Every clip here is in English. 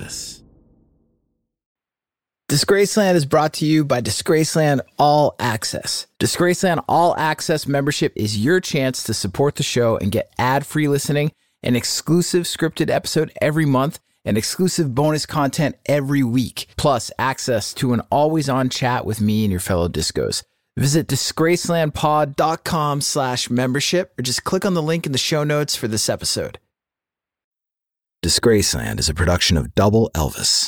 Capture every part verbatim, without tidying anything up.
Elvis. Disgraceland is brought to you by Disgraceland All Access. Disgraceland All Access membership is your chance to support the show and get ad-free listening, an exclusive scripted episode every month, and exclusive bonus content every week, plus access to an always-on chat with me and your fellow discos. Visit disgracelandpod.com slash membership or just click on the link in the show notes for this episode. Disgraceland is a production of Double Elvis.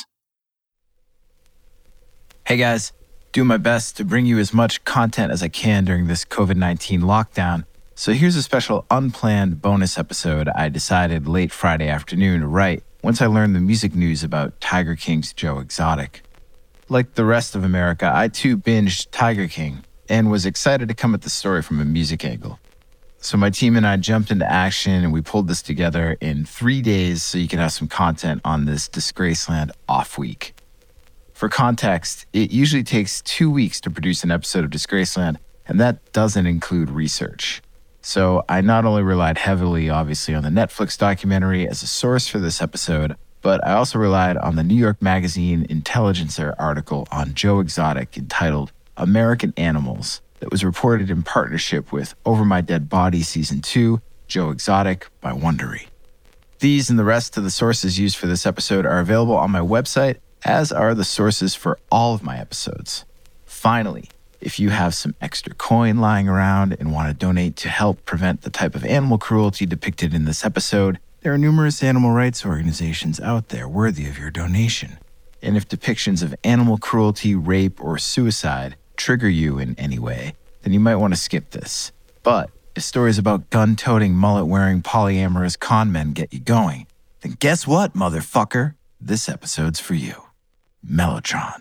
Hey guys, doing my best to bring you as much content as I can during this covid nineteen lockdown. So here's a special unplanned bonus episode I decided late Friday afternoon to write once I learned the music news about Tiger King's Joe Exotic. Like the rest of America, I too binged Tiger King and was excited to come at the story from a music angle. So my team and I jumped into action and we pulled this together in three days so you can have some content on this Disgraceland off week. For context, it usually takes two weeks to produce an episode of Disgraceland, and that doesn't include research. So I not only relied heavily, obviously, on the Netflix documentary as a source for this episode, but I also relied on the New York Magazine Intelligencer article on Joe Exotic entitled American Animals that was reported in partnership with Over My Dead Body Season two, Joe Exotic by Wondery. These and the rest of the sources used for this episode are available on my website, as are the sources for all of my episodes. Finally, if you have some extra coin lying around and want to donate to help prevent the type of animal cruelty depicted in this episode, there are numerous animal rights organizations out there worthy of your donation. And if depictions of animal cruelty, rape, or suicide trigger you in any way, then you might want to skip this. But if stories about gun-toting, mullet-wearing, polyamorous con men get you going, then guess what, motherfucker? This episode's for you. Mellotron.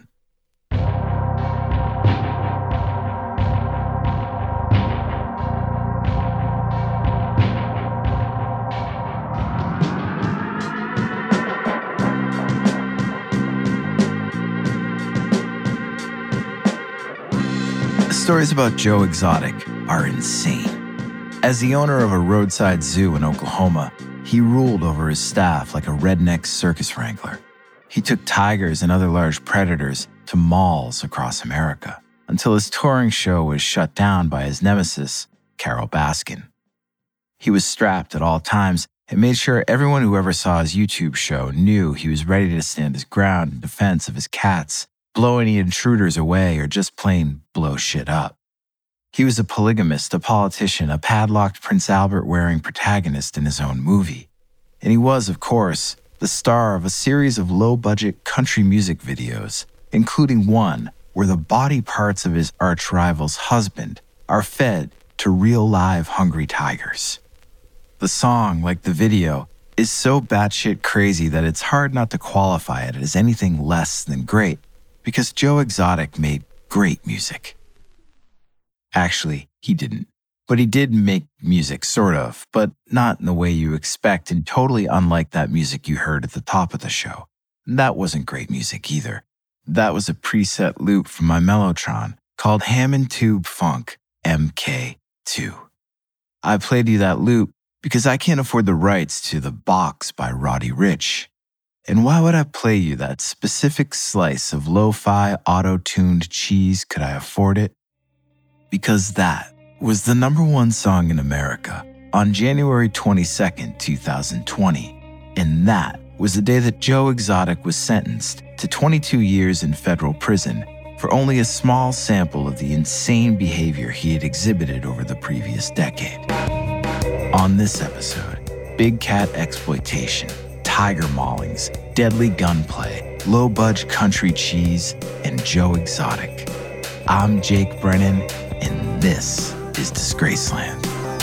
The stories about Joe Exotic are insane. As the owner of a roadside zoo in Oklahoma, he ruled over his staff like a redneck circus wrangler. He took tigers and other large predators to malls across America until his touring show was shut down by his nemesis, Carole Baskin. He was strapped at all times and made sure everyone who ever saw his YouTube show knew he was ready to stand his ground in defense of his cats, blow any intruders away, or just plain blow shit up. He was a polygamist, a politician, a padlocked Prince Albert-wearing protagonist in his own movie. And he was, of course, the star of a series of low-budget country music videos, including one where the body parts of his arch-rival's husband are fed to real live hungry tigers. The song, like the video, is so batshit crazy that it's hard not to qualify it as anything less than great, because Joe Exotic made great music. Actually, he didn't. But he did make music, sort of, but not in the way you expect and totally unlike that music you heard at the top of the show. That wasn't great music either. That was a preset loop from my Mellotron called Hammond Tube Funk M K two. I played you that loop because I can't afford the rights to The Box by Roddy Ricch. And why would I play you that specific slice of lo-fi auto-tuned cheese could I afford it? Because that was the number one song in America on January twenty-second, twenty twenty. And that was the day that Joe Exotic was sentenced to twenty-two years in federal prison for only a small sample of the insane behavior he had exhibited over the previous decade. On this episode, big cat exploitation, tiger maulings, deadly gunplay, low-budge country cheese, and Joe Exotic. I'm Jake Brennan, and this is Disgraceland.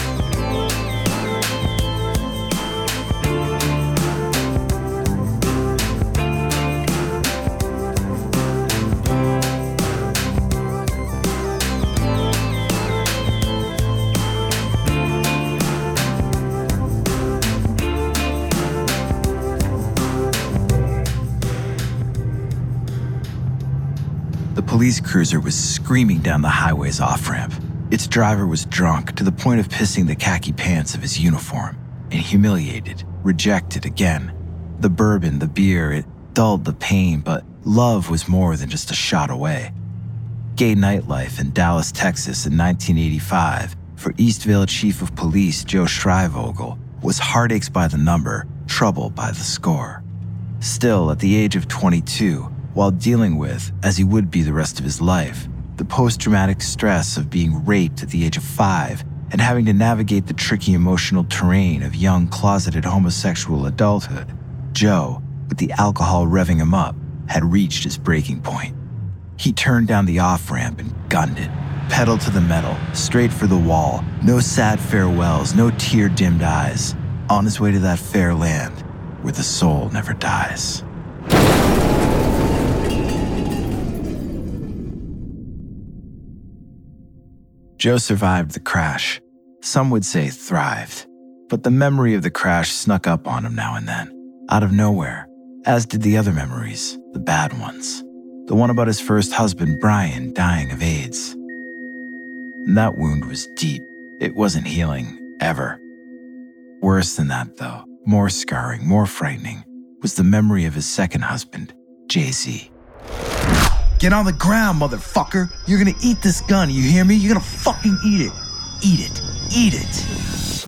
The police cruiser was screaming down the highway's off-ramp. Its driver was drunk to the point of pissing the khaki pants of his uniform, and humiliated, rejected again. The bourbon, the beer, it dulled the pain, but love was more than just a shot away. Gay nightlife in Dallas, Texas in nineteen eighty-five for Eastville Chief of Police Joe Schreivogel was heartaches by the number, trouble by the score. Still, at the age of twenty-two, while dealing with, as he would be the rest of his life, the post-traumatic stress of being raped at the age of five and having to navigate the tricky emotional terrain of young closeted homosexual adulthood, Joe, with the alcohol revving him up, had reached his breaking point. He turned down the off-ramp and gunned it, pedal to the metal, straight for the wall, no sad farewells, no tear-dimmed eyes, on his way to that fair land where the soul never dies. Joe survived the crash. Some would say thrived. But the memory of the crash snuck up on him now and then, out of nowhere, as did the other memories, the bad ones. The one about his first husband, Brian, dying of AIDS. And that wound was deep. It wasn't healing, ever. Worse than that, though, more scarring, more frightening, was the memory of his second husband, J Z. Get on the ground, motherfucker! You're gonna eat this gun, you hear me? You're gonna fucking eat it! Eat it! Eat it!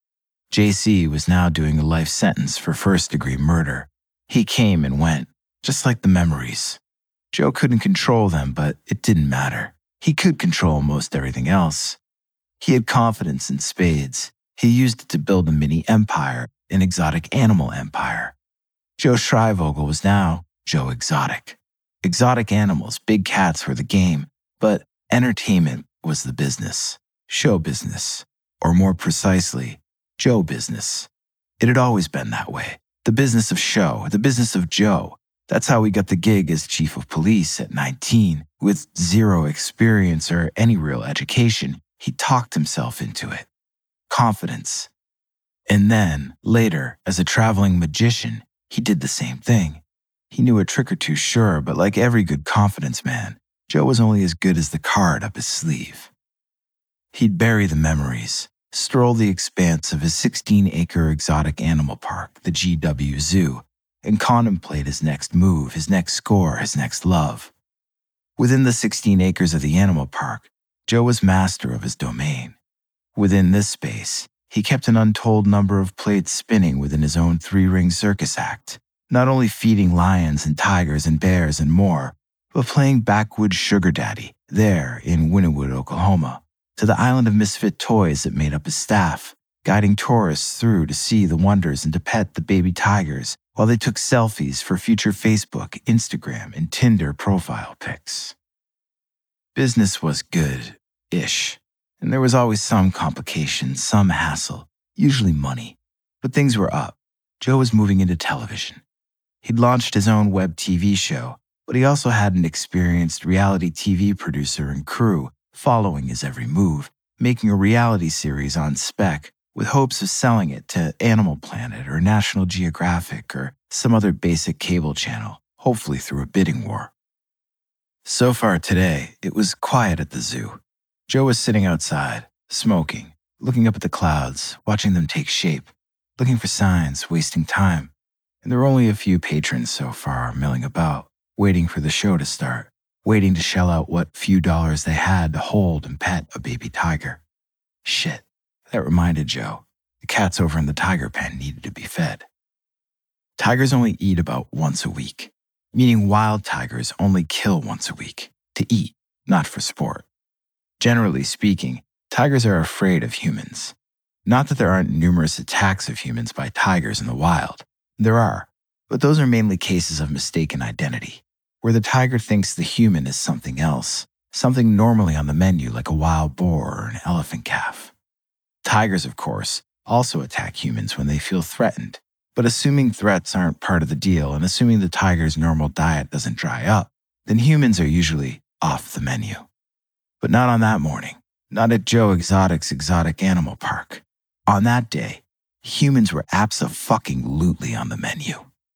J C was now doing a life sentence for first-degree murder. He came and went, just like the memories. Joe couldn't control them, but it didn't matter. He could control most everything else. He had confidence in spades. He used it to build a mini empire, an exotic animal empire. Joe Schreivogel was now Joe Exotic. Exotic animals, big cats were the game, but entertainment was the business. Show business. Or more precisely, Joe business. It had always been that way. The business of show, the business of Joe. That's how he got the gig as chief of police at nineteen. With zero experience or any real education, he talked himself into it. Confidence. And then, later, as a traveling magician, he did the same thing. He knew a trick or two, sure, but like every good confidence man, Joe was only as good as the card up his sleeve. He'd bury the memories, stroll the expanse of his sixteen-acre exotic animal park, the G W Zoo, and contemplate his next move, his next score, his next love. Within the sixteen acres of the animal park, Joe was master of his domain. Within this space, he kept an untold number of plates spinning within his own three-ring circus act, not only feeding lions and tigers and bears and more, but playing backwoods sugar daddy there in Wynnewood, Oklahoma, to the island of misfit toys that made up his staff, guiding tourists through to see the wonders and to pet the baby tigers while they took selfies for future Facebook, Instagram, and Tinder profile pics. Business was good-ish, and there was always some complication, some hassle, usually money. But things were up. Joe was moving into television. He'd launched his own web T V show, but he also had an experienced reality T V producer and crew following his every move, making a reality series on spec with hopes of selling it to Animal Planet or National Geographic or some other basic cable channel, hopefully through a bidding war. So far today, it was quiet at the zoo. Joe was sitting outside, smoking, looking up at the clouds, watching them take shape, looking for signs, wasting time. And there were only a few patrons so far milling about, waiting for the show to start, waiting to shell out what few dollars they had to hold and pet a baby tiger. Shit, that reminded Joe. The cats over in the tiger pen needed to be fed. Tigers only eat about once a week, meaning wild tigers only kill once a week, to eat, not for sport. Generally speaking, tigers are afraid of humans. Not that there aren't numerous attacks of humans by tigers in the wild. There are, but those are mainly cases of mistaken identity, where the tiger thinks the human is something else, something normally on the menu like a wild boar or an elephant calf. Tigers, of course, also attack humans when they feel threatened, but assuming threats aren't part of the deal and assuming the tiger's normal diet doesn't dry up, then humans are usually off the menu. But not on that morning, not at Joe Exotic's exotic animal park. On that day, humans were abso-fucking-lutely on the menu.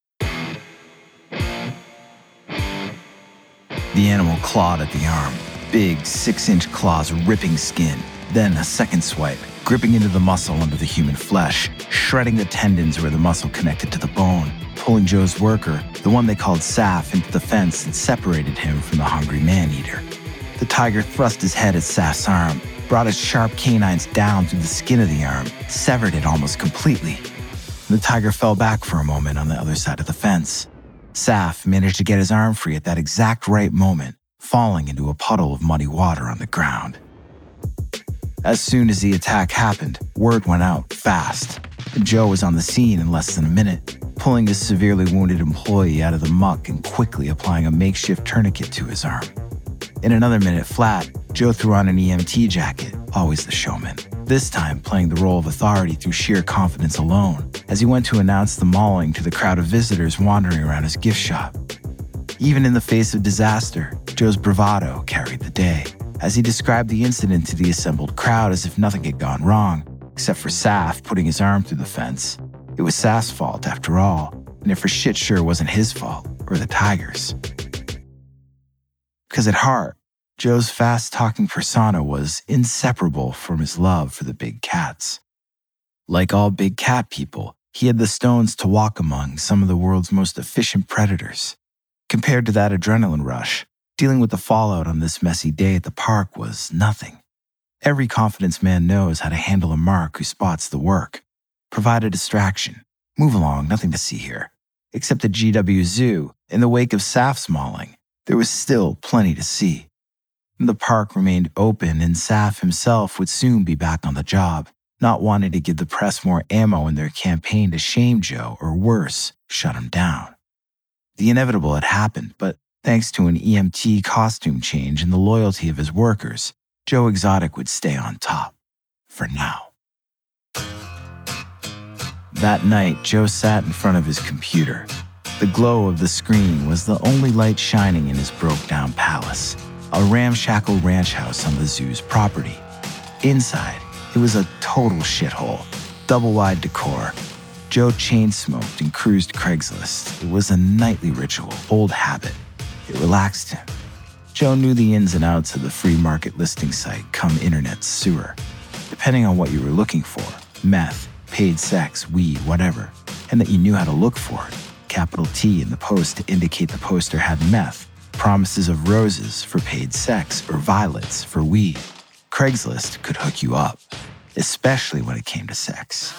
The animal clawed at the arm, big six-inch claws ripping skin, then a second swipe, gripping into the muscle under the human flesh, shredding the tendons where the muscle connected to the bone, pulling Joe's worker, the one they called Saf, into the fence that separated him from the hungry man-eater. The tiger thrust his head at Saf's arm, brought its sharp canines down through the skin of the arm, severed it almost completely. The tiger fell back for a moment on the other side of the fence. Saf managed to get his arm free at that exact right moment, falling into a puddle of muddy water on the ground. As soon as the attack happened, word went out fast. Joe was on the scene in less than a minute, pulling his severely wounded employee out of the muck and quickly applying a makeshift tourniquet to his arm. In another minute flat, Joe threw on an E M T jacket, always the showman, this time playing the role of authority through sheer confidence alone, as he went to announce the mauling to the crowd of visitors wandering around his gift shop. Even in the face of disaster, Joe's bravado carried the day, as he described the incident to the assembled crowd as if nothing had gone wrong, except for Saf putting his arm through the fence. It was Saf's fault, after all, and it for shit sure wasn't his fault, or the tiger's. Because at heart, Joe's fast-talking persona was inseparable from his love for the big cats. Like all big cat people, he had the stones to walk among some of the world's most efficient predators. Compared to that adrenaline rush, dealing with the fallout on this messy day at the park was nothing. Every confidence man knows how to handle a mark who spots the work. Provide a distraction. Move along, nothing to see here. Except at G W Zoo, in the wake of Saf's mauling, there was still plenty to see. The park remained open, and Saf himself would soon be back on the job, not wanting to give the press more ammo in their campaign to shame Joe or worse, shut him down. The inevitable had happened, but thanks to an E M T costume change and the loyalty of his workers, Joe Exotic would stay on top. For now. That night, Joe sat in front of his computer. The glow of the screen was the only light shining in his broke-down palace, a ramshackle ranch house on the zoo's property. Inside, it was a total shithole, double-wide decor. Joe chain-smoked and cruised Craigslist. It was a nightly ritual, old habit. It relaxed him. Joe knew the ins and outs of the free market listing site come internet sewer. Depending on what you were looking for, meth, paid sex, weed, whatever, and that you knew how to look for it. Capital T in the post to indicate the poster had meth, promises of roses for paid sex, or violets for weed. Craigslist could hook you up, especially when it came to sex.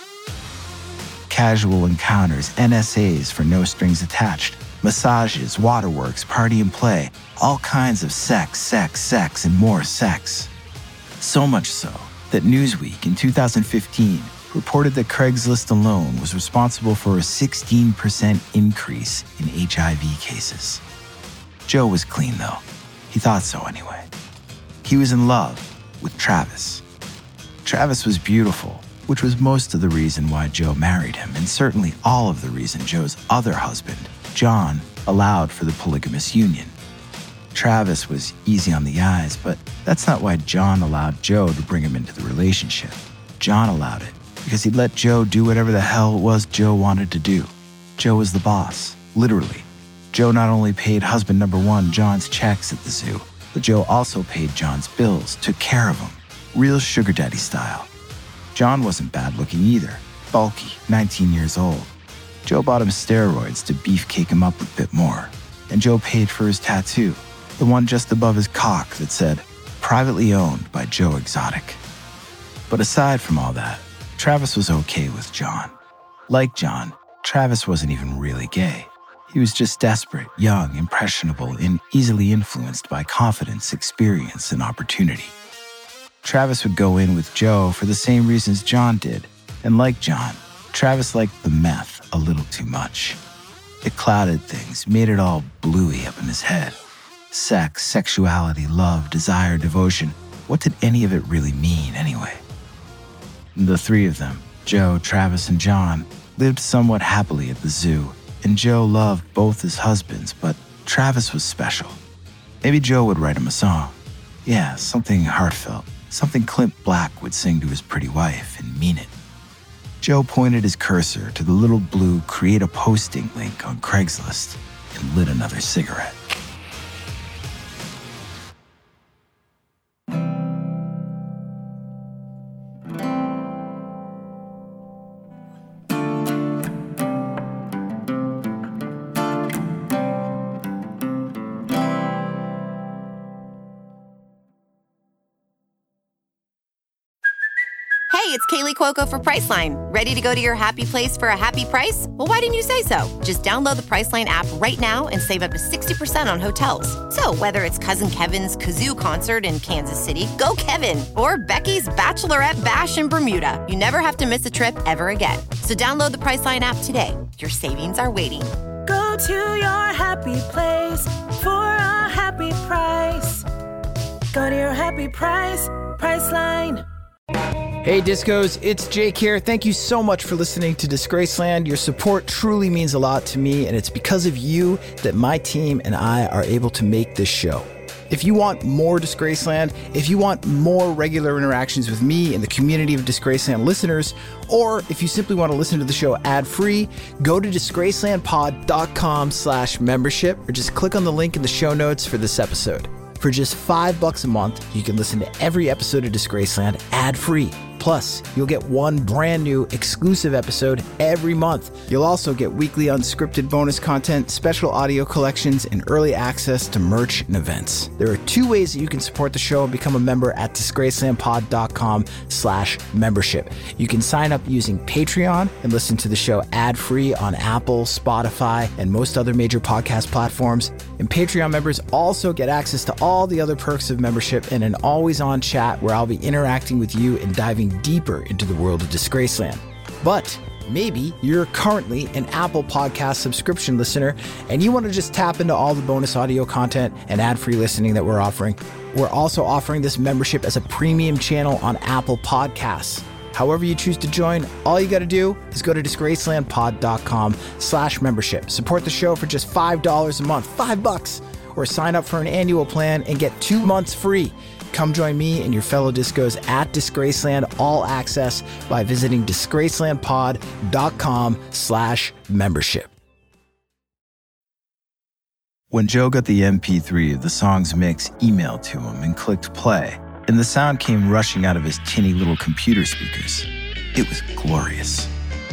Casual encounters, N S As for no strings attached, massages, waterworks, party and play, all kinds of sex, sex, sex, and more sex. So much so that Newsweek in two thousand fifteen reported that Craigslist alone was responsible for a sixteen percent increase in H I V cases. Joe was clean, though. He thought so anyway. He was in love with Travis. Travis was beautiful, which was most of the reason why Joe married him, and certainly all of the reason Joe's other husband, John, allowed for the polygamous union. Travis was easy on the eyes, but that's not why John allowed Joe to bring him into the relationship. John allowed it because he'd let Joe do whatever the hell it was Joe wanted to do. Joe was the boss, literally. Joe not only paid husband number one John's checks at the zoo, but Joe also paid John's bills, took care of him, real sugar daddy style. John wasn't bad looking either, bulky, nineteen years old. Joe bought him steroids to beefcake him up a bit more, and Joe paid for his tattoo, the one just above his cock that said, privately owned by Joe Exotic. But aside from all that, Travis was okay with John. Like John, Travis wasn't even really gay. He was just desperate, young, impressionable, and easily influenced by confidence, experience, and opportunity. Travis would go in with Joe for the same reasons John did, and like John, Travis liked the meth a little too much. It clouded things, made it all bluey up in his head. Sex, sexuality, love, desire, devotion, what did any of it really mean anyway? The three of them, Joe, Travis, and John, lived somewhat happily at the zoo, and Joe loved both his husbands, but Travis was special. Maybe Joe would write him a song. Yeah, something heartfelt, something Clint Black would sing to his pretty wife and mean it. Joe pointed his cursor to the little blue create a posting link on Craigslist and lit another cigarette. Cuoco for Priceline. Ready to go to your happy place for a happy price? Well, why didn't you say so? Just download the Priceline app right now and save up to sixty percent on hotels. So whether it's Cousin Kevin's Kazoo Concert in Kansas City, go Kevin, or Becky's Bachelorette Bash in Bermuda, you never have to miss a trip ever again. So download the Priceline app today. Your savings are waiting. Go to your happy place for a happy price. Go to your happy price, Priceline. Hey Discos, it's Jake here. Thank you so much for listening to Disgraceland. Your support truly means a lot to me, and it's because of you that my team and I are able to make this show. If you want more Disgraceland, if you want more regular interactions with me and the community of Disgraceland listeners, or if you simply want to listen to the show ad-free, go to disgracelandpod.com slash membership, or just click on the link in the show notes for this episode. For just five bucks a month, you can listen to every episode of Disgraceland ad-free. Plus, you'll get one brand new exclusive episode every month. You'll also get weekly unscripted bonus content, special audio collections, and early access to merch and events. There are two ways that you can support the show and become a member at disgracelandpod.com slash membership. You can sign up using Patreon and listen to the show ad-free on Apple, Spotify, and most other major podcast platforms. And Patreon members also get access to all the other perks of membership and an always-on chat where I'll be interacting with you and diving deeper into the world of Disgraceland. But maybe you're currently an Apple Podcast subscription listener and you want to just tap into all the bonus audio content and ad-free listening that we're offering. We're also offering this membership as a premium channel on Apple Podcasts. However you choose to join, all you got to do is go to disgracelandpod.com slash membership. Support the show for just five dollars a month, five bucks, or sign up for an annual plan and get two months free. Come join me and your fellow discos at Disgraceland All Access by visiting disgracelandpod.com slash membership. When Joe got the M P three of the song's mix emailed to him and clicked play, and the sound came rushing out of his tinny little computer speakers, it was glorious.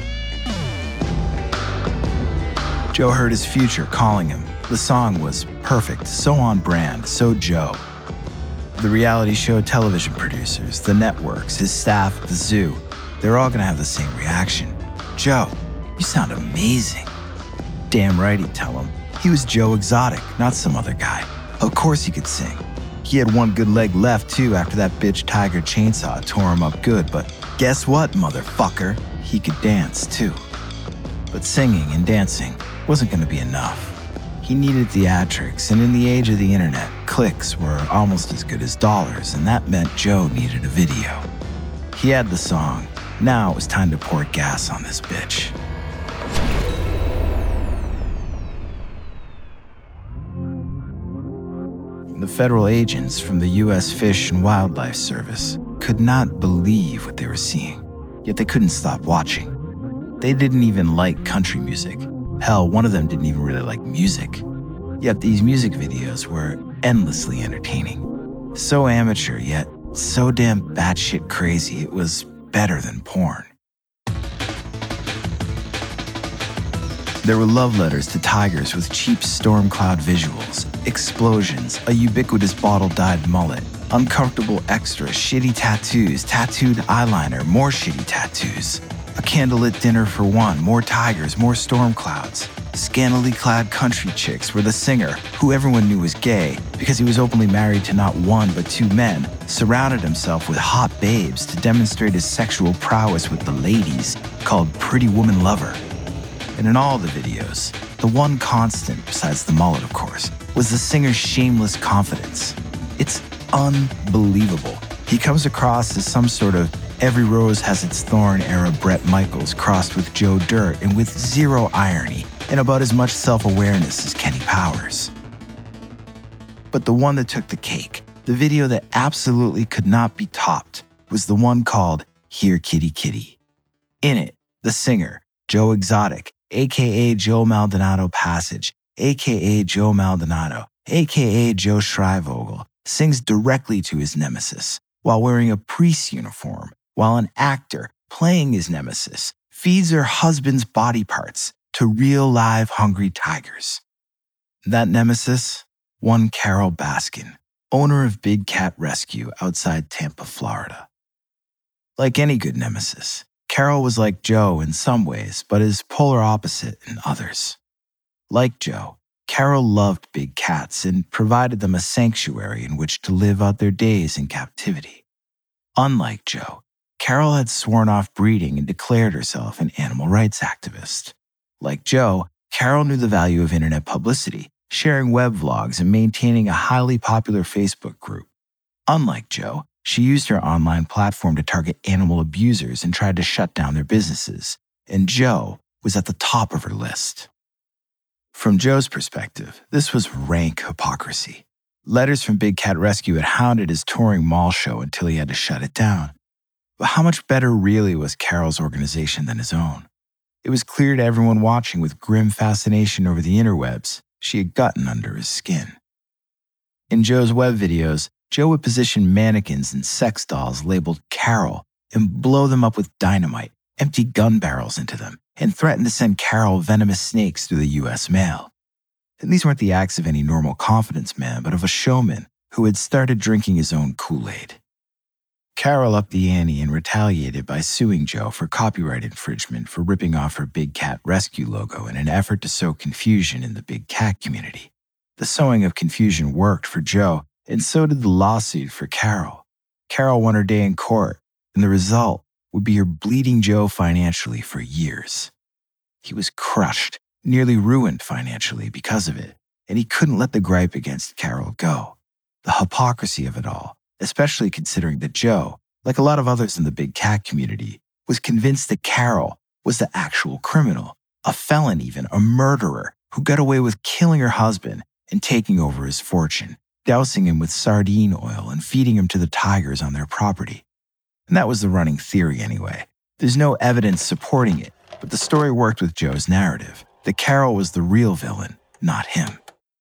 Joe heard his future calling him. The song was perfect, so on brand, so Joe. The reality show television producers, the networks, his staff at the zoo, they're all gonna have the same reaction. Joe, you sound amazing. Damn right he'd tell him. He was Joe Exotic, not some other guy. Of course he could sing. He had one good leg left too after that bitch Tiger Chainsaw tore him up good, but guess what, motherfucker? He could dance too. But singing and dancing wasn't gonna be enough. He needed theatrics, and in the age of the internet, clicks were almost as good as dollars, and that meant Joe needed a video. He had the song. Now it was time to pour gas on this bitch. The federal agents from the U S Fish and Wildlife Service could not believe what they were seeing, yet they couldn't stop watching. They didn't even like country music. Hell, one of them didn't even really like music. Yet these music videos were endlessly entertaining. So amateur, yet so damn batshit crazy, it was better than porn. There were love letters to tigers with cheap storm cloud visuals, explosions, a ubiquitous bottle-dyed mullet, uncomfortable extras, shitty tattoos, tattooed eyeliner, more shitty tattoos. A candlelit dinner for one, more tigers, more storm clouds. Scantily clad country chicks where the singer, who everyone knew was gay because he was openly married to not one but two men, surrounded himself with hot babes to demonstrate his sexual prowess with the ladies, called Pretty Woman Lover. And in all the videos, the one constant, besides the mullet of course, was the singer's shameless confidence. It's unbelievable. He comes across as some sort of every rose has its thorn era Bret Michaels crossed with Joe Dirt and with zero irony and about as much self-awareness as Kenny Powers. But the one that took the cake, the video that absolutely could not be topped, was the one called Here Kitty Kitty. In it, the singer, Joe Exotic, aka Joe Maldonado Passage, aka Joe Maldonado, aka Joe Schreivogel, sings directly to his nemesis while wearing a priest's uniform, while an actor playing his nemesis feeds her husband's body parts to real live hungry tigers. That nemesis, one Carol Baskin, owner of Big Cat Rescue outside Tampa, Florida. Like any good nemesis, Carol was like Joe in some ways, but his polar opposite in others. Like Joe, Carol loved big cats and provided them a sanctuary in which to live out their days in captivity. Unlike Joe, Carol had sworn off breeding and declared herself an animal rights activist. Like Joe, Carol knew the value of internet publicity, sharing web vlogs and maintaining a highly popular Facebook group. Unlike Joe, she used her online platform to target animal abusers and tried to shut down their businesses, and Joe was at the top of her list. From Joe's perspective, this was rank hypocrisy. Letters from Big Cat Rescue had hounded his touring mall show until he had to shut it down. But how much better really was Carol's organization than his own? It was clear to everyone watching with grim fascination over the interwebs she had gotten under his skin. In Joe's web videos, Joe would position mannequins and sex dolls labeled Carol and blow them up with dynamite, empty gun barrels into them, and threaten to send Carol venomous snakes through the U S mail. And these weren't the acts of any normal confidence man, but of a showman who had started drinking his own Kool-Aid. Carol upped the ante and retaliated by suing Joe for copyright infringement for ripping off her Big Cat Rescue logo in an effort to sow confusion in the big cat community. The sowing of confusion worked for Joe, and so did the lawsuit for Carol. Carol won her day in court, and the result would be her bleeding Joe financially for years. He was crushed, nearly ruined financially because of it, and he couldn't let the gripe against Carol go. The hypocrisy of it all, especially considering that Joe, like a lot of others in the big cat community, was convinced that Carol was the actual criminal, a felon even, a murderer who got away with killing her husband and taking over his fortune, dousing him with sardine oil and feeding him to the tigers on their property. And that was the running theory anyway. There's no evidence supporting it, but the story worked with Joe's narrative, that Carol was the real villain, not him.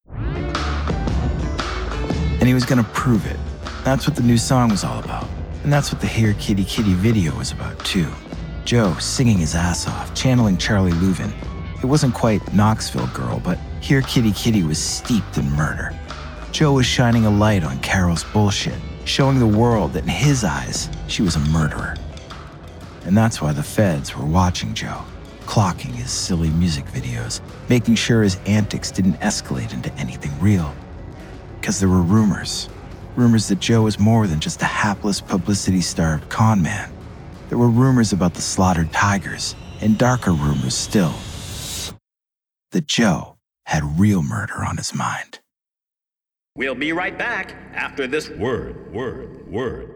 And he was going to prove it. That's what the new song was all about. And that's what the Here Kitty Kitty video was about too. Joe singing his ass off, channeling Charlie Louvin. It wasn't quite Knoxville Girl, but Here Kitty Kitty was steeped in murder. Joe was shining a light on Carol's bullshit, showing the world that in his eyes, she was a murderer. And that's why the feds were watching Joe, clocking his silly music videos, making sure his antics didn't escalate into anything real. Because there were rumors. Rumors that Joe was more than just a hapless, publicity-starved con man. There were rumors about the slaughtered tigers, and darker rumors still, that Joe had real murder on his mind. We'll be right back after this word, word, word.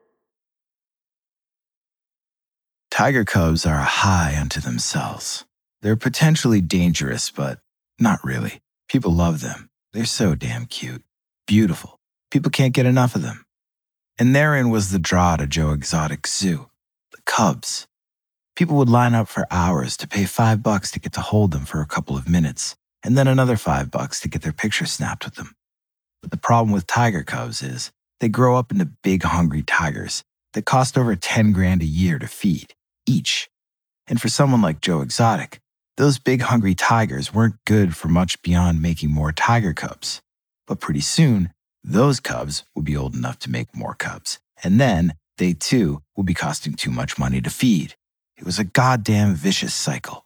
Tiger cubs are a high unto themselves. They're potentially dangerous, but not really. People love them. They're so damn cute. Beautiful. People can't get enough of them. And therein was the draw to Joe Exotic Zoo, the cubs. People would line up for hours to pay five bucks to get to hold them for a couple of minutes, and then another five bucks to get their picture snapped with them. But the problem with tiger cubs is they grow up into big, hungry tigers that cost over ten grand a year to feed, each. And for someone like Joe Exotic, those big, hungry tigers weren't good for much beyond making more tiger cubs. But pretty soon, those cubs would be old enough to make more cubs, and then they too would be costing too much money to feed. It was a goddamn vicious cycle.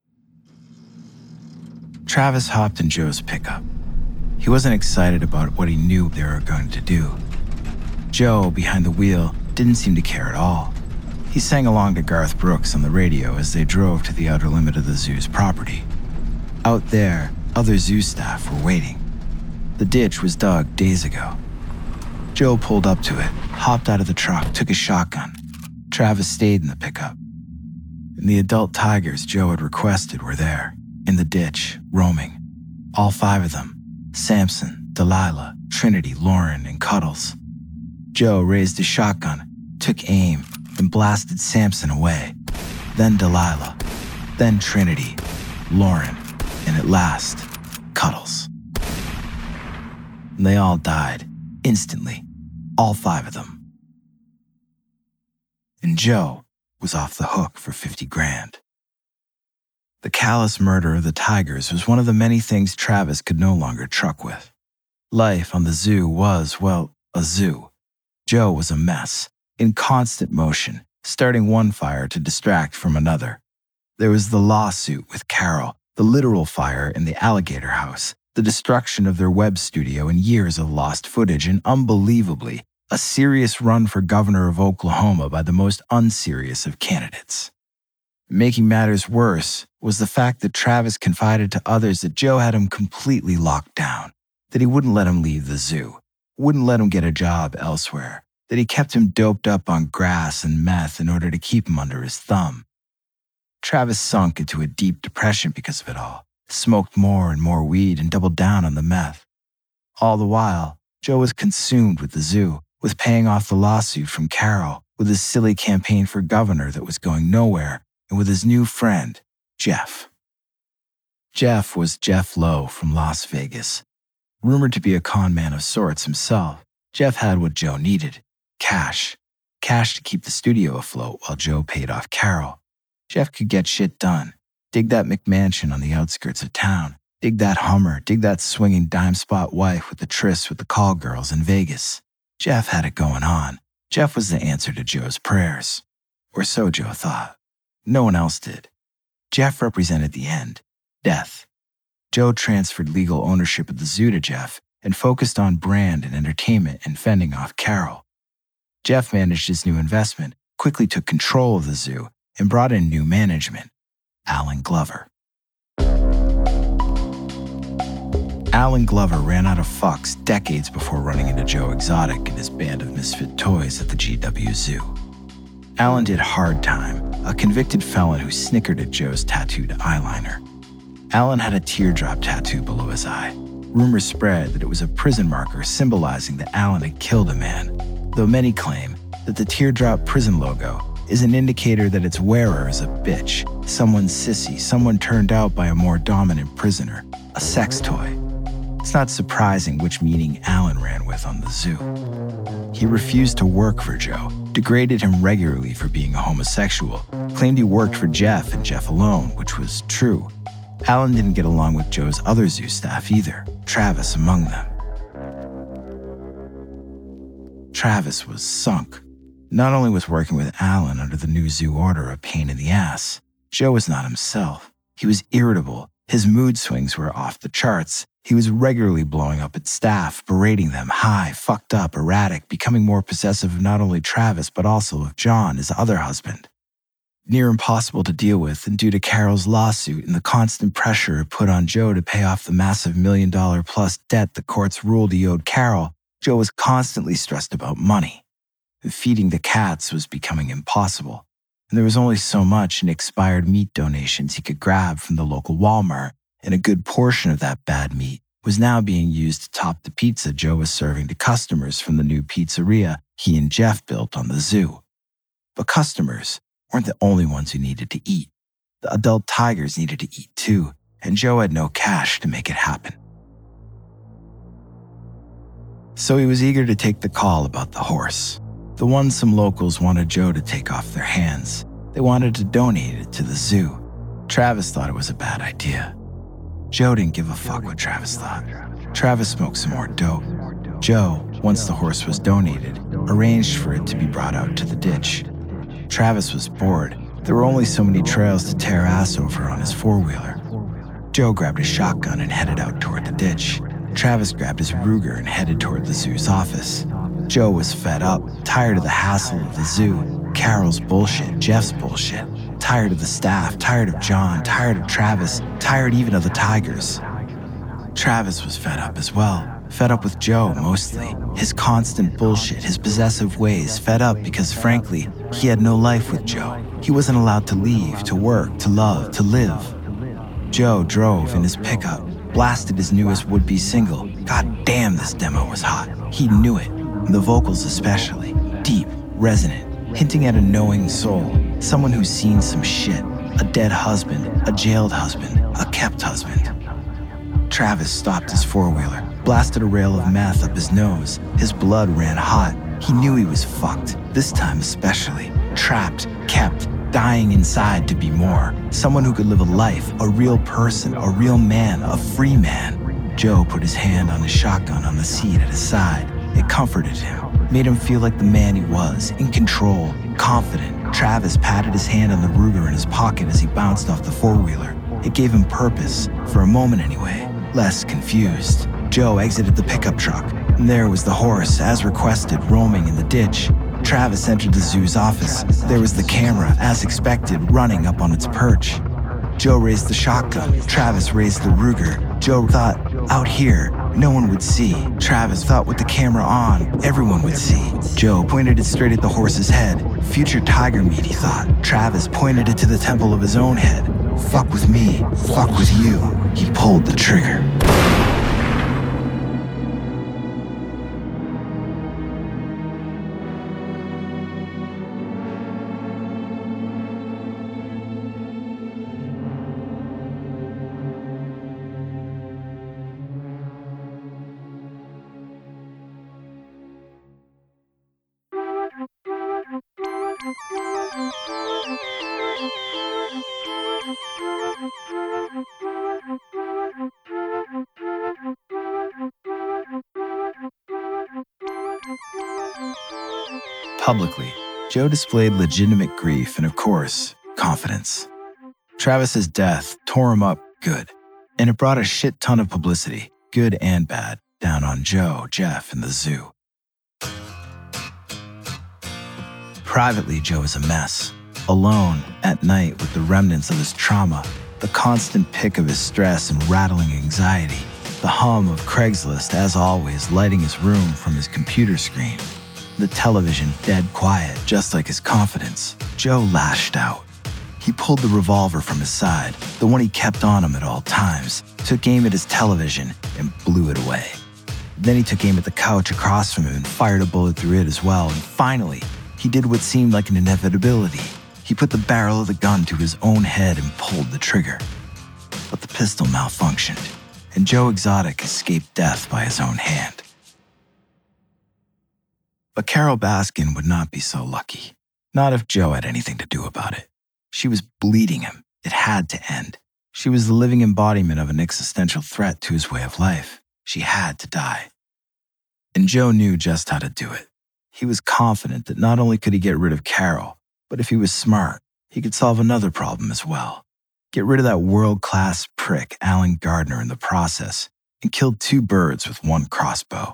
Travis hopped in Joe's pickup. He wasn't excited about what he knew they were going to do. Joe, behind the wheel, didn't seem to care at all. He sang along to Garth Brooks on the radio as they drove to the outer limit of the zoo's property. Out there, other zoo staff were waiting. The ditch was dug days ago. Joe pulled up to it, hopped out of the truck, took his shotgun. Travis stayed in the pickup. And the adult tigers Joe had requested were there, in the ditch, roaming. All five of them. Samson, Delilah, Trinity, Lauren, and Cuddles. Joe raised his shotgun, took aim, and blasted Samson away. Then Delilah. Then Trinity, Lauren, and at last, Cuddles. And they all died, instantly, all five of them. And Joe was off the hook for fifty grand. The callous murder of the tigers was one of the many things Travis could no longer truck with. Life on the zoo was, well, a zoo. Joe was a mess, in constant motion, starting one fire to distract from another. There was the lawsuit with Carol, the literal fire in the Alligator House, the destruction of their web studio and years of lost footage, and unbelievably, a serious run for governor of Oklahoma by the most unserious of candidates. Making matters worse was the fact that Travis confided to others that Joe had him completely locked down, that he wouldn't let him leave the zoo, wouldn't let him get a job elsewhere, that he kept him doped up on grass and meth in order to keep him under his thumb. Travis sunk into a deep depression because of it all, smoked more and more weed and doubled down on the meth. All the while, Joe was consumed with the zoo, with paying off the lawsuit from Carol, with his silly campaign for governor that was going nowhere, and with his new friend, Jeff. Jeff was Jeff Lowe from Las Vegas. Rumored to be a con man of sorts himself, Jeff had what Joe needed, cash. Cash to keep the studio afloat while Joe paid off Carol. Jeff could get shit done. Dig that McMansion on the outskirts of town. Dig that Hummer. Dig that swinging dime spot wife with the tryst with the call girls in Vegas. Jeff had it going on. Jeff was the answer to Joe's prayers. Or so Joe thought. No one else did. Jeff represented the end, death. Joe transferred legal ownership of the zoo to Jeff and focused on brand and entertainment and fending off Carol. Jeff managed his new investment, quickly took control of the zoo, and brought in new management, Alan Glover. Alan Glover ran out of fucks decades before running into Joe Exotic and his band of misfit toys at the G W Zoo. Alan did hard time, a convicted felon who snickered at Joe's tattooed eyeliner. Alan had a teardrop tattoo below his eye. Rumors spread that it was a prison marker symbolizing that Alan had killed a man, though many claim that the teardrop prison logo is an indicator that its wearer is a bitch, someone sissy, someone turned out by a more dominant prisoner, a sex toy. It's not surprising which meaning Alan ran with on the zoo. He refused to work for Joe, degraded him regularly for being a homosexual, claimed he worked for Jeff and Jeff alone, which was true. Alan didn't get along with Joe's other zoo staff either, Travis among them. Travis was sunk. Not only was working with Alan under the new zoo order a pain in the ass, Joe was not himself. He was irritable. His mood swings were off the charts. He was regularly blowing up at staff, berating them, high, fucked up, erratic, becoming more possessive of not only Travis but also of John, his other husband. Near impossible to deal with, and due to Carol's lawsuit and the constant pressure it put on Joe to pay off the massive million-dollar-plus debt the courts ruled he owed Carol, Joe was constantly stressed about money. Feeding the cats was becoming impossible, and there was only so much in expired meat donations he could grab from the local Walmart, and a good portion of that bad meat was now being used to top the pizza Joe was serving to customers from the new pizzeria he and Jeff built on the zoo. But customers weren't the only ones who needed to eat. The adult tigers needed to eat too, and Joe had no cash to make it happen. So he was eager to take the call about the horse, the one some locals wanted Joe to take off their hands. They wanted to donate it to the zoo. Travis thought it was a bad idea. Joe didn't give a fuck what Travis thought. Travis smoked some more dope. Joe, once the horse was donated, arranged for it to be brought out to the ditch. Travis was bored. There were only so many trails to tear ass over on his four-wheeler. Joe grabbed his shotgun and headed out toward the ditch. Travis grabbed his Ruger and headed toward the zoo's office. Joe was fed up, tired of the hassle of the zoo, Carol's bullshit, Jeff's bullshit, tired of the staff, tired of John, tired of Travis, tired even of the tigers. Travis was fed up as well, fed up with Joe mostly, his constant bullshit, his possessive ways, fed up because frankly, he had no life with Joe. He wasn't allowed to leave, to work, to love, to live. Joe drove in his pickup, blasted his newest would-be single. God damn, this demo was hot. He knew it. The vocals especially, deep, resonant, hinting at a knowing soul, someone who's seen some shit, a dead husband, a jailed husband, a kept husband. Travis stopped his four-wheeler, blasted a rail of meth up his nose. His blood ran hot. He knew he was fucked, this time especially, trapped, kept, dying inside to be more, someone who could live a life, a real person, a real man, a free man. Joe put his hand on his shotgun on the seat at his side. It comforted him, made him feel like the man he was, in control, confident, Travis patted his hand on the Ruger in his pocket as he bounced off the four-wheeler. It gave him purpose, for a moment anyway, less confused. Joe exited the pickup truck, and there was the horse, as requested, roaming in the ditch. Travis entered the zoo's office. There was the camera, as expected, running up on its perch. Joe raised the shotgun. Travis raised the Ruger. Joe thought, out here, no one would see. Travis thought with the camera on, everyone would see. Joe pointed it straight at the horse's head. Future tiger meat, he thought. Travis pointed it to the temple of his own head. Fuck with me, fuck with you. He pulled the trigger. Publicly, Joe displayed legitimate grief and, of course, confidence. Travis's death tore him up good, and it brought a shit ton of publicity, good and bad, down on Joe, Jeff, and the zoo. Privately, Joe is a mess, alone at night with the remnants of his trauma, the constant pick of his stress and rattling anxiety, the hum of Craigslist, as always, lighting his room from his computer screen. The television dead quiet, just like his confidence. Joe lashed out. He pulled the revolver from his side, the one he kept on him at all times, took aim at his television and blew it away. Then he took aim at the couch across from him and fired a bullet through it as well, and finally, he did what seemed like an inevitability. He put the barrel of the gun to his own head and pulled the trigger. But the pistol malfunctioned, and Joe Exotic escaped death by his own hand. But Carol Baskin would not be so lucky. Not if Joe had anything to do about it. She was bleeding him. It had to end. She was the living embodiment of an existential threat to his way of life. She had to die. And Joe knew just how to do it. He was confident that not only could he get rid of Carol, but if he was smart, he could solve another problem as well. Get rid of that world-class prick, Alan Gardner, in the process, and kill two birds with one crossbow.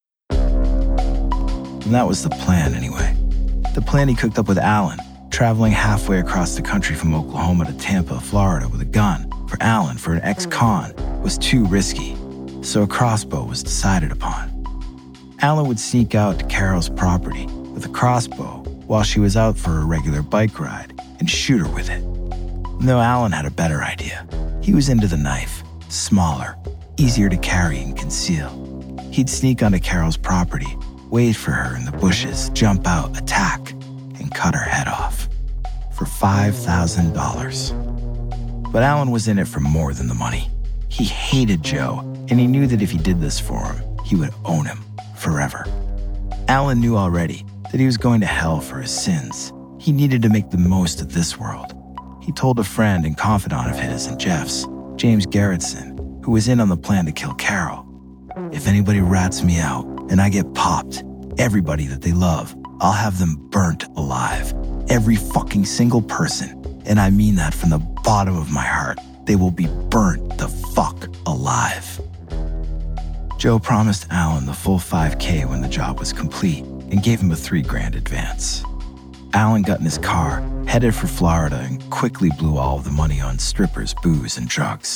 And that was the plan anyway. The plan he cooked up with Alan, traveling halfway across the country from Oklahoma to Tampa, Florida with a gun for Alan for an ex-con was too risky, so a crossbow was decided upon. Alan would sneak out to Carol's property with a crossbow while she was out for a regular bike ride and shoot her with it. No, Alan had a better idea. He was into the knife, smaller, easier to carry and conceal. He'd sneak onto Carol's property, wait for her in the bushes, jump out, attack, and cut her head off for five thousand dollars. But Alan was in it for more than the money. He hated Joe, and he knew that if he did this for him, he would own him forever. Alan knew already that he was going to hell for his sins. He needed to make the most of this world. He told a friend and confidant of his and Jeff's, James Garrettson, who was in on the plan to kill Carol. If anybody rats me out and I get popped, everybody that they love, I'll have them burnt alive. Every fucking single person. And I mean that from the bottom of my heart. They will be burnt the fuck alive. Joe promised Alan the full five K when the job was complete and gave him a three grand advance. Alan got in his car, headed for Florida, and quickly blew all of the money on strippers, booze, and drugs.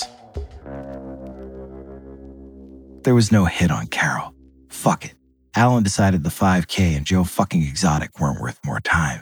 There was no hit on Carol. Fuck it. Alan decided the five K and Joe fucking Exotic weren't worth more time.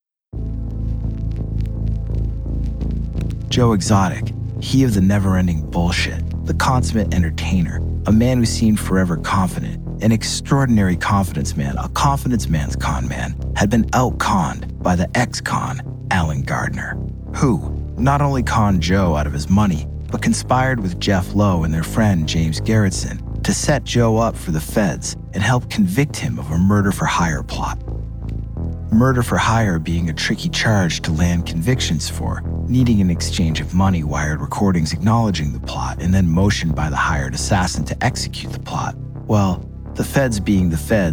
Joe Exotic, he of the never-ending bullshit, the consummate entertainer, a man who seemed forever confident, an extraordinary confidence man, a confidence man's con man, had been out-conned by the ex-con, Alan Gardner, who not only conned Joe out of his money, but conspired with Jeff Lowe and their friend James Garrettson to set Joe up for the feds and help convict him of a murder-for-hire plot. Murder for hire being a tricky charge to land convictions for, needing an exchange of money, wired recordings acknowledging the plot, and then motioned by the hired assassin to execute the plot. Well, the feds being the feds,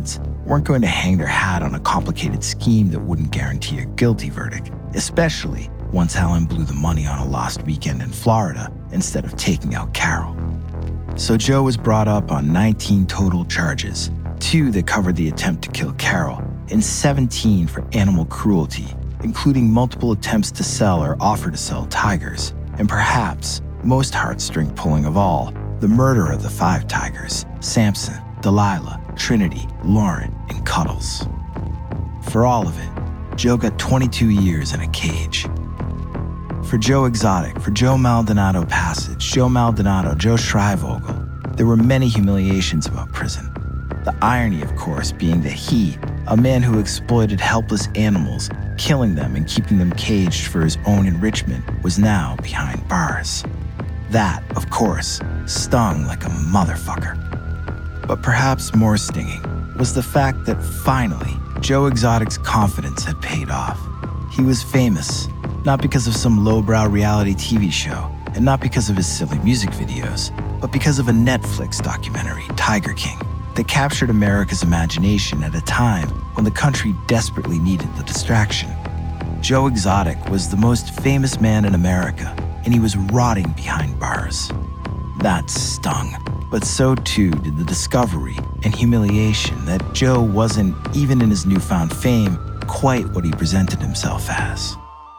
weren't going to hang their hat on a complicated scheme that wouldn't guarantee a guilty verdict, especially once Helen blew the money on a lost weekend in Florida instead of taking out Carol. So Joe was brought up on nineteen total charges, two that covered the attempt to kill Carol, and seventeen for animal cruelty, including multiple attempts to sell or offer to sell tigers, and perhaps, most heartstring-pulling of all, the murder of the five tigers, Samson, Delilah, Trinity, Lauren, and Cuddles. For all of it, Joe got twenty-two years in a cage. For Joe Exotic, for Joe Maldonado Passage, Joe Maldonado, Joe Schreivogel, there were many humiliations about prison. The irony, of course, being that he, a man who exploited helpless animals, killing them and keeping them caged for his own enrichment, was now behind bars. That, of course, stung like a motherfucker. But perhaps more stinging was the fact that finally, Joe Exotic's confidence had paid off. He was famous, not because of some lowbrow reality T V show, and not because of his silly music videos, but because of a Netflix documentary, Tiger King, that captured America's imagination at a time when the country desperately needed the distraction. Joe Exotic was the most famous man in America, and he was rotting behind bars. That stung, but so too did the discovery and humiliation that Joe wasn't, even in his newfound fame, quite what he presented himself as.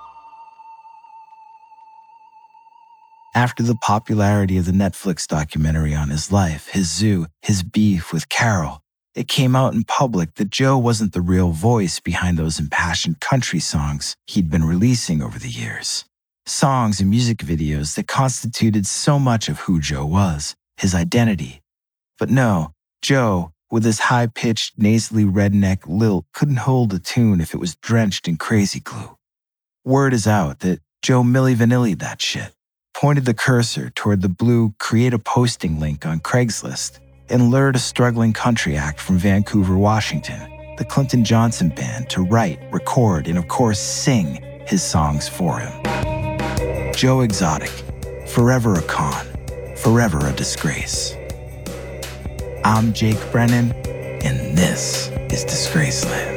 After the popularity of the Netflix documentary on his life, his zoo, his beef with Carol, it came out in public that Joe wasn't the real voice behind those impassioned country songs he'd been releasing over the years. Songs and music videos that constituted so much of who Joe was, his identity. But no, Joe, with his high-pitched, nasally redneck lilt, couldn't hold a tune if it was drenched in crazy glue. Word is out that Joe Milli Vanilli'd that shit, pointed the cursor toward the blue create a posting link on Craigslist, and lured a struggling country act from Vancouver, Washington, the Clinton Johnson Band, to write, record, and of course sing his songs for him. Joe Exotic, forever a con, forever a disgrace. I'm Jake Brennan, and this is Disgraceland.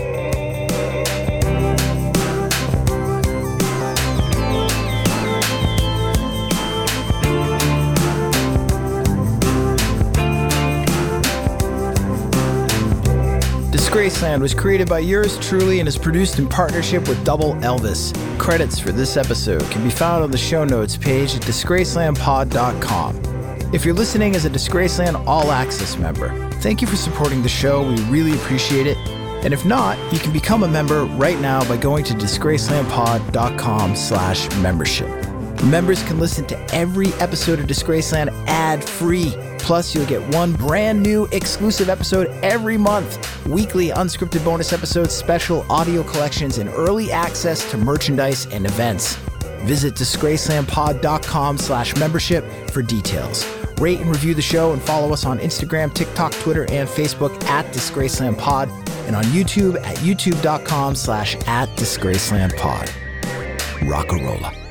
Disgraceland was created by yours truly and is produced in partnership with Double Elvis. Credits for this episode can be found on the show notes page at disgraceland pod dot com. If you're listening as a Disgraceland All Access member, thank you for supporting the show. We really appreciate it. And if not, you can become a member right now by going to disgraceland pod dot com slash membership. Members can listen to every episode of Disgraceland ad-free. Plus, you'll get one brand new exclusive episode every month. Weekly unscripted bonus episodes, special audio collections, and early access to merchandise and events. Visit disgraceland pod dot com slash membership for details. Rate and review the show and follow us on Instagram, TikTok, Twitter, and Facebook at DisgracelandPod, and on YouTube at youtube dot com slash at DisgracelandPod. Rock-a-rolla.